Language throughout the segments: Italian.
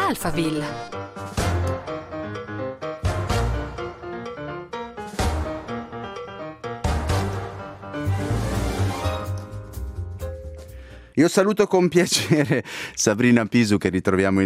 Alphaville. Io saluto con piacere Sabrina Pisu che ritroviamo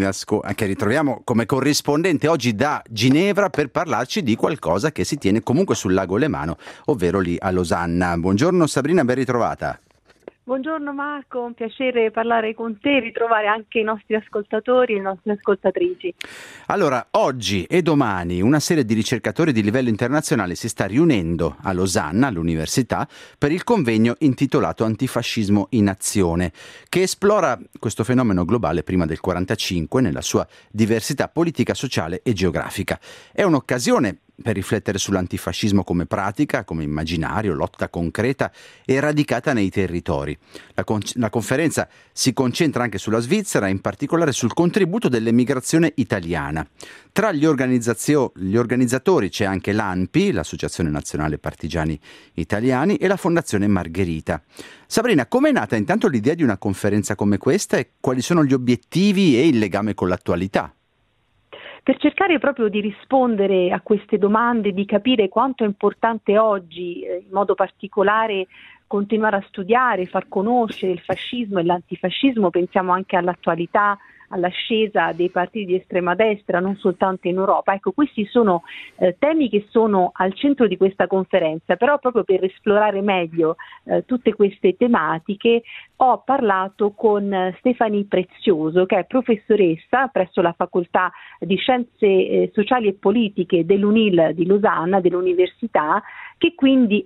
come corrispondente oggi da Ginevra per parlarci di qualcosa che si tiene comunque sul lago Lemano, ovvero lì a Losanna. Buongiorno Sabrina, ben ritrovata. Buongiorno Marco, un piacere parlare con te, ritrovare anche i nostri ascoltatori e le nostre ascoltatrici. Allora, oggi e domani una serie di ricercatori di livello internazionale si sta riunendo a Losanna, all'università, per il convegno intitolato Antifascismo in azione, che esplora questo fenomeno globale prima del 45 nella sua diversità politica, sociale e geografica. È un'occasione per riflettere sull'antifascismo come pratica, come immaginario, lotta concreta e radicata nei territori. La conferenza si concentra anche sulla Svizzera, in particolare sul contributo dell'emigrazione italiana. Tra gli organizzatori c'è anche l'ANPI, l'Associazione Nazionale Partigiani Italiani, e la Fondazione Margherita. Sabrina, com'è nata intanto l'idea di una conferenza come questa e quali sono gli obiettivi e il legame con l'attualità? Per cercare proprio di rispondere a queste domande, di capire quanto è importante oggi, in modo particolare, continuare a studiare, far conoscere il fascismo e l'antifascismo, pensiamo anche all'attualità, all'ascesa dei partiti di estrema destra, non soltanto in Europa. Ecco, questi sono temi che sono al centro di questa conferenza, però proprio per esplorare meglio tutte queste tematiche ho parlato con Stefanie Prezioso, che è professoressa presso la Facoltà di Scienze Sociali e Politiche dell'UNIL di Losanna, dell'Università, che quindi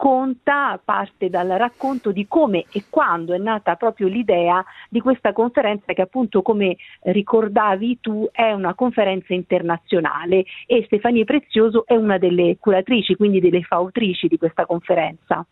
parte dal racconto di come e quando è nata proprio l'idea di questa conferenza, che appunto, come ricordavi tu, è una conferenza internazionale, e Stefanie Prezioso è una delle curatrici, quindi delle fautrici di questa conferenza.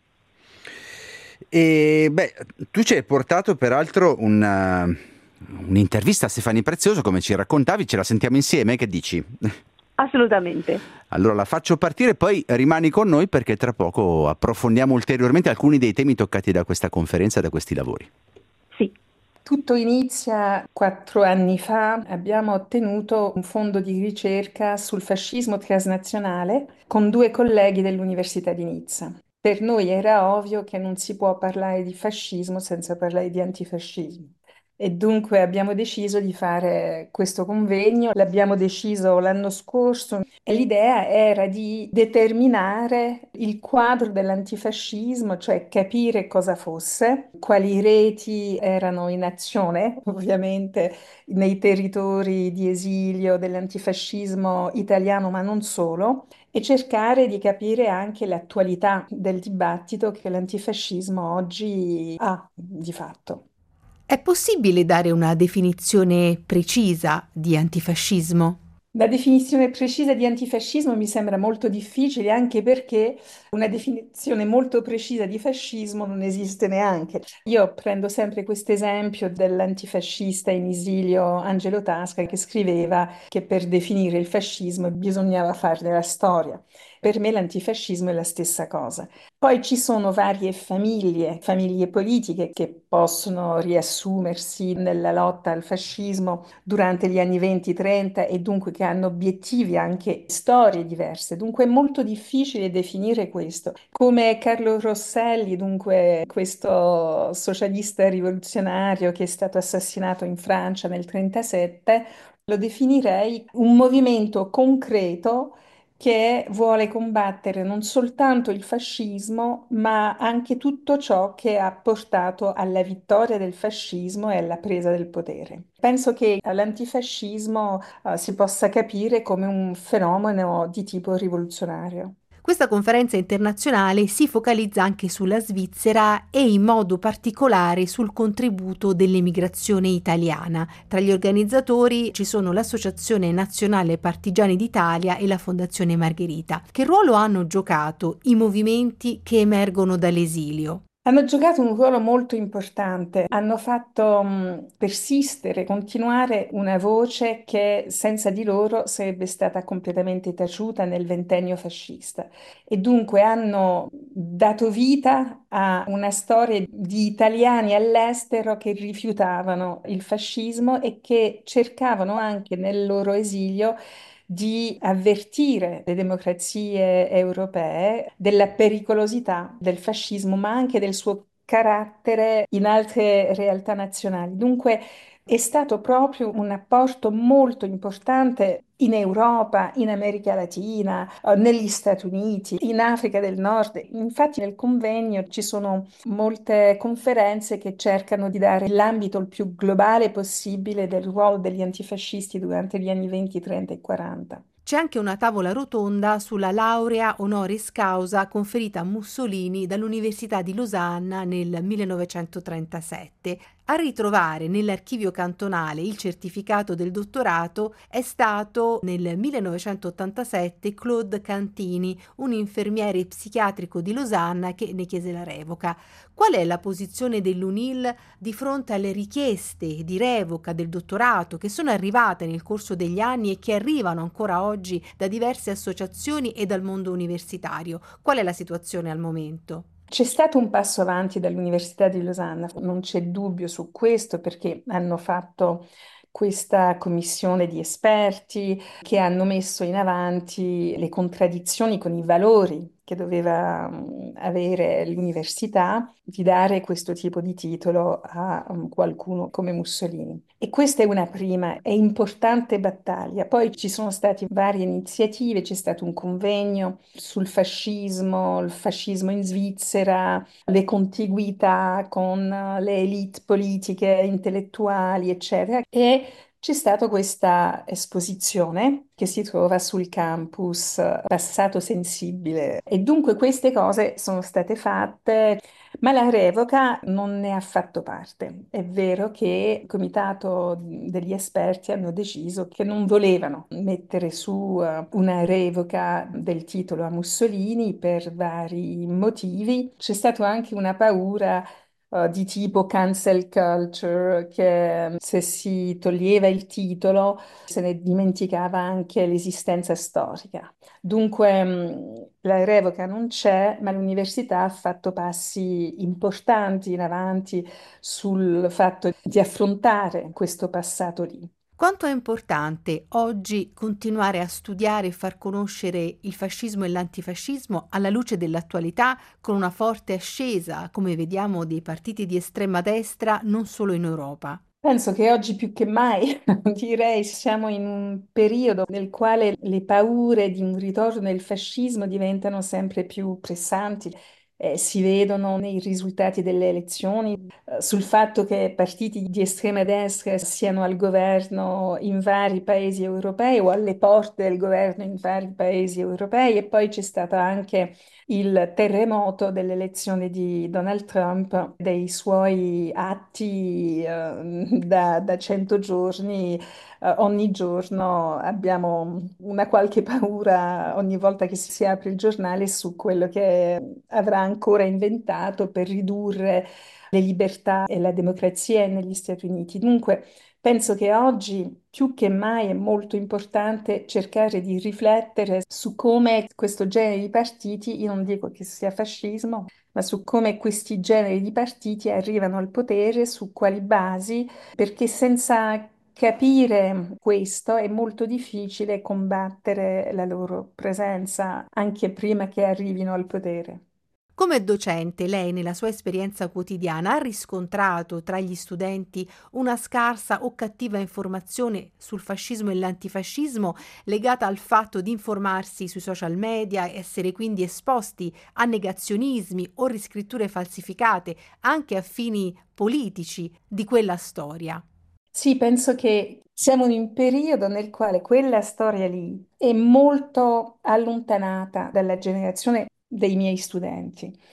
E tu ci hai portato peraltro un'intervista a Stefanie Prezioso, come ci raccontavi, ce la sentiamo insieme, che dici? Assolutamente. Allora la faccio partire, poi rimani con noi perché tra poco approfondiamo ulteriormente alcuni dei temi toccati da questa conferenza e da questi lavori. Sì. Tutto inizia 4 anni fa. Abbiamo ottenuto un fondo di ricerca sul fascismo transnazionale con 2 colleghi dell'Università di Nizza. Per noi era ovvio che non si può parlare di fascismo senza parlare di antifascismo. E dunque abbiamo deciso di fare questo convegno, l'abbiamo deciso l'anno scorso e l'idea era di determinare il quadro dell'antifascismo, cioè capire cosa fosse, quali reti erano in azione, ovviamente nei territori di esilio dell'antifascismo italiano, ma non solo, e cercare di capire anche l'attualità del dibattito che l'antifascismo oggi ha di fatto. È possibile dare una definizione precisa di antifascismo? La definizione precisa di antifascismo mi sembra molto difficile, anche perché una definizione molto precisa di fascismo non esiste neanche. Io prendo sempre questo esempio dell'antifascista in esilio Angelo Tasca, che scriveva che per definire il fascismo bisognava farne la storia. Per me l'antifascismo è la stessa cosa. Poi ci sono varie famiglie politiche che possono riassumersi nella lotta al fascismo durante gli anni 20-30 e dunque che hanno obiettivi, anche storie diverse. Dunque è molto difficile definire questo. Come Carlo Rosselli, dunque questo socialista rivoluzionario che è stato assassinato in Francia nel 1937, lo definirei un movimento concreto che vuole combattere non soltanto il fascismo, ma anche tutto ciò che ha portato alla vittoria del fascismo e alla presa del potere. Penso che l'antifascismo si possa capire come un fenomeno di tipo rivoluzionario. Questa conferenza internazionale si focalizza anche sulla Svizzera e in modo particolare sul contributo dell'emigrazione italiana. Tra gli organizzatori ci sono l'Associazione Nazionale Partigiani d'Italia e la Fondazione Margherita. Che ruolo hanno giocato i movimenti che emergono dall'esilio? Hanno giocato un ruolo molto importante, hanno fatto persistere, continuare una voce che senza di loro sarebbe stata completamente taciuta nel ventennio fascista e dunque hanno dato vita a una storia di italiani all'estero che rifiutavano il fascismo e che cercavano anche nel loro esilio di avvertire le democrazie europee della pericolosità del fascismo, ma anche del suo carattere in altre realtà nazionali. Dunque è stato proprio un apporto molto importante in Europa, in America Latina, negli Stati Uniti, in Africa del Nord. Infatti nel convegno ci sono molte conferenze che cercano di dare l'ambito il più globale possibile del ruolo degli antifascisti durante gli anni 20, 30 e 40. C'è anche una tavola rotonda sulla laurea honoris causa conferita a Mussolini dall'Università di Losanna nel 1937. A ritrovare nell'archivio cantonale il certificato del dottorato è stato nel 1987 Claude Cantini, un infermiere psichiatrico di Losanna che ne chiese la revoca. Qual è la posizione dell'UNIL di fronte alle richieste di revoca del dottorato che sono arrivate nel corso degli anni e che arrivano ancora oggi da diverse associazioni e dal mondo universitario? Qual è la situazione al momento? C'è stato un passo avanti dall'Università di Losanna, non c'è dubbio su questo perché hanno fatto questa commissione di esperti che hanno messo in avanti le contraddizioni con i valori che doveva avere l'università di dare questo tipo di titolo a qualcuno come Mussolini. E questa è una prima e importante battaglia. Poi ci sono state varie iniziative, c'è stato un convegno sul fascismo, il fascismo in Svizzera, le contiguità con le elite politiche, intellettuali, eccetera. E c'è stata questa esposizione che si trova sul campus Passato Sensibile e dunque queste cose sono state fatte, ma la revoca non ne ha fatto parte. È vero che il comitato degli esperti hanno deciso che non volevano mettere su una revoca del titolo a Mussolini per vari motivi. C'è stata anche una paura di tipo cancel culture, che se si toglieva il titolo se ne dimenticava anche l'esistenza storica. Dunque, la revoca non c'è, ma l'università ha fatto passi importanti in avanti sul fatto di affrontare questo passato lì. Quanto è importante oggi continuare a studiare e far conoscere il fascismo e l'antifascismo alla luce dell'attualità con una forte ascesa, come vediamo, dei partiti di estrema destra non solo in Europa? Penso che oggi più che mai, direi, siamo in un periodo nel quale le paure di un ritorno del fascismo diventano sempre più pressanti. Si vedono nei risultati delle elezioni, sul fatto che partiti di estrema destra siano al governo in vari paesi europei o alle porte del governo in vari paesi europei. E poi c'è stato anche il terremoto dell'elezione di Donald Trump, dei suoi atti da 100 giorni. Ogni giorno abbiamo una qualche paura ogni volta che si apre il giornale su quello che avrà ancora inventato per ridurre le libertà e la democrazia negli Stati Uniti. Dunque, penso che oggi più che mai è molto importante cercare di riflettere su come questo genere di partiti, io non dico che sia fascismo, ma su come questi generi di partiti arrivano al potere, su quali basi, perché senza capire questo è molto difficile combattere la loro presenza anche prima che arrivino al potere. Come docente, lei nella sua esperienza quotidiana ha riscontrato tra gli studenti una scarsa o cattiva informazione sul fascismo e l'antifascismo legata al fatto di informarsi sui social media, essere quindi esposti a negazionismi o riscritture falsificate anche a fini politici di quella storia? Sì, penso che siamo in un periodo nel quale quella storia lì è molto allontanata dalla generazione dei miei studenti.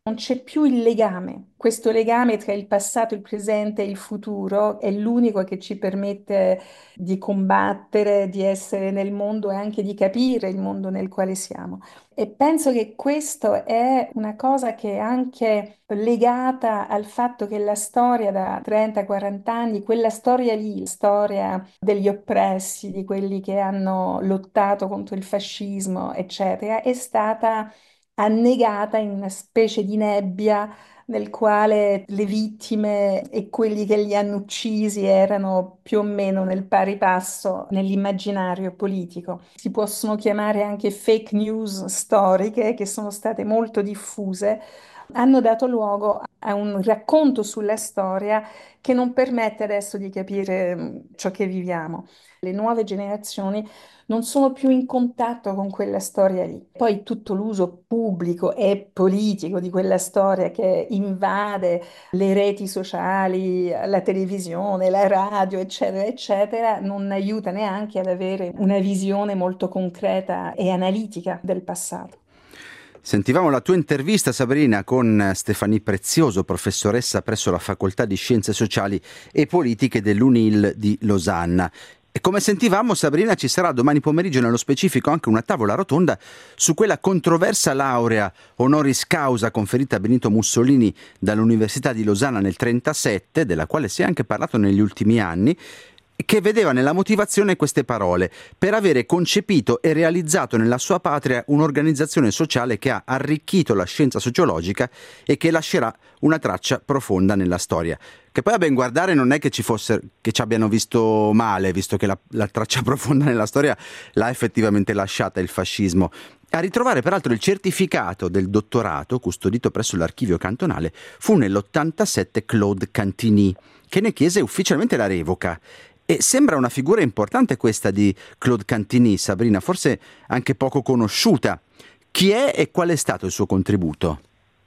Non c'è più il legame. Questo legame tra il passato, il presente e il futuro è l'unico che ci permette di combattere, di essere nel mondo e anche di capire il mondo nel quale siamo. E penso che questo è una cosa che è anche legata al fatto che la storia da 30-40 anni, quella storia lì, la storia degli oppressi, di quelli che hanno lottato contro il fascismo, eccetera, è stata annegata in una specie di nebbia nel quale le vittime e quelli che li hanno uccisi erano più o meno nel pari passo nell'immaginario politico. Si possono chiamare anche fake news storiche, che sono state molto diffuse, hanno dato luogo a un racconto sulla storia che non permette adesso di capire ciò che viviamo. Le nuove generazioni non sono più in contatto con quella storia lì. Poi tutto l'uso pubblico e politico di quella storia che invade le reti sociali, la televisione, la radio, eccetera, eccetera, non aiuta neanche ad avere una visione molto concreta e analitica del passato. Sentivamo la tua intervista, Sabrina, con Stefanie Prezioso, professoressa presso la Facoltà di Scienze Sociali e Politiche dell'UNIL di Losanna. E come sentivamo, Sabrina, ci sarà domani pomeriggio nello specifico anche una tavola rotonda su quella controversa laurea honoris causa conferita a Benito Mussolini dall'Università di Losanna nel 1937, della quale si è anche parlato negli ultimi anni, che vedeva nella motivazione queste parole: per avere concepito e realizzato nella sua patria un'organizzazione sociale che ha arricchito la scienza sociologica e che lascerà una traccia profonda nella storia. Che poi a ben guardare non è che ci abbiano visto male, visto che la traccia profonda nella storia l'ha effettivamente lasciata il fascismo. A ritrovare peraltro il certificato del dottorato custodito presso l'archivio cantonale fu nell'87 Claude Cantini, che ne chiese ufficialmente la revoca. E sembra una figura importante questa di Claude Cantini, Sabrina, forse anche poco conosciuta. Chi è e qual è stato il suo contributo?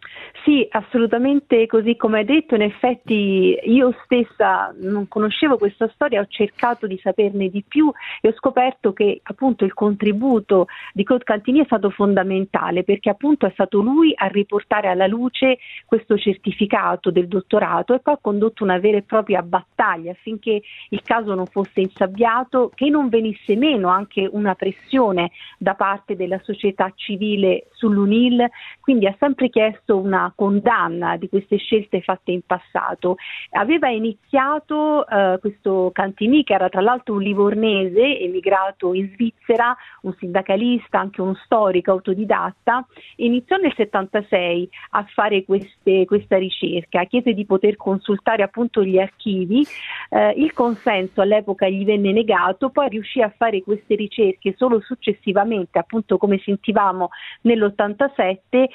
Sì, assolutamente così come hai detto. In effetti io stessa non conoscevo questa storia, ho cercato di saperne di più e ho scoperto che appunto il contributo di Claude Cantini è stato fondamentale, perché appunto è stato lui a riportare alla luce questo certificato del dottorato e poi ha condotto una vera e propria battaglia affinché il caso non fosse insabbiato, che non venisse meno anche una pressione da parte della società civile sull'UNIL, quindi ha sempre chiesto una condanna di queste scelte fatte in passato. Aveva iniziato questo Cantini, che era tra l'altro un livornese emigrato in Svizzera, un sindacalista, anche uno storico autodidatta, iniziò nel 76 a fare questa ricerca, chiese di poter consultare appunto gli archivi, il consenso all'epoca gli venne negato, poi riuscì a fare queste ricerche solo successivamente, appunto come sentivamo nell'87,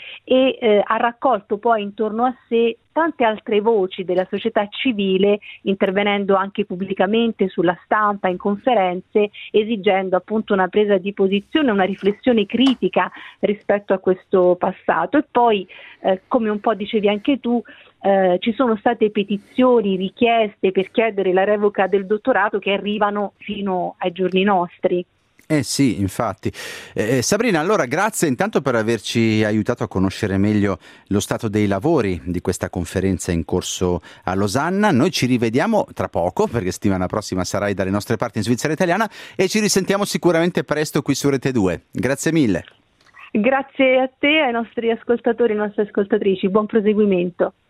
e ha raccolto poi intorno a sé tante altre voci della società civile, intervenendo anche pubblicamente sulla stampa, in conferenze, esigendo appunto una presa di posizione, una riflessione critica rispetto a questo passato. E poi, come un po' dicevi anche tu, ci sono state petizioni, richieste per chiedere la revoca del dottorato che arrivano fino ai giorni nostri. Eh sì, infatti. Sabrina, allora grazie intanto per averci aiutato a conoscere meglio lo stato dei lavori di questa conferenza in corso a Losanna. Noi ci rivediamo tra poco, perché settimana prossima sarai dalle nostre parti in Svizzera italiana, e ci risentiamo sicuramente presto qui su Rete 2. Grazie mille. Grazie a te, ai nostri ascoltatori e alle nostre ascoltatrici. Buon proseguimento.